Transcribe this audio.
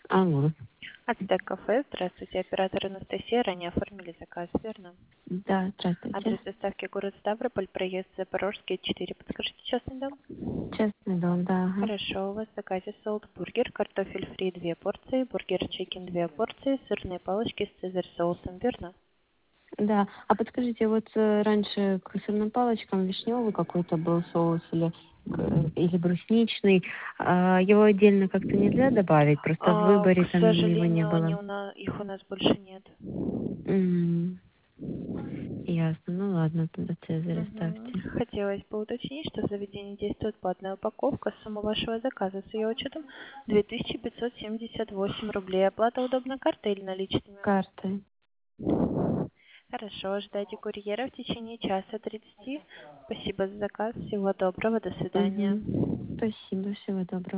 Алло. Ацтек кафе. Здравствуйте, оператор Анастасия. Ранее оформили заказ, верно? Да, здравствуйте. Адрес доставки город Ставрополь, проезд Запорожский, 4. Подскажите, частный дом? Честный дом, да, ага. Хорошо, у вас в заказе солт-бургер, картофель фри 2 порции, бургер чикен 2 порции, сырные палочки с цезарь соусом, верно? Да. А подскажите, вот раньше к сырным палочкам вишневый какой-то был соус или брусничный. Его отдельно как-то нельзя добавить? Просто в К выборе там его не сожалению, было. их у нас больше нет. М, Ясно. Ну ладно, тогда Цезарь Мгм. оставьте. Хотелось бы уточнить, что в заведении действует платная упаковка. Сумма вашего заказа с ее учетом 2578 рублей. Оплата удобной картой или наличными? Картой. Хорошо, ждайте курьера в течение часа 30. Спасибо за заказ. Всего доброго. До свидания. Угу. Спасибо, всего доброго.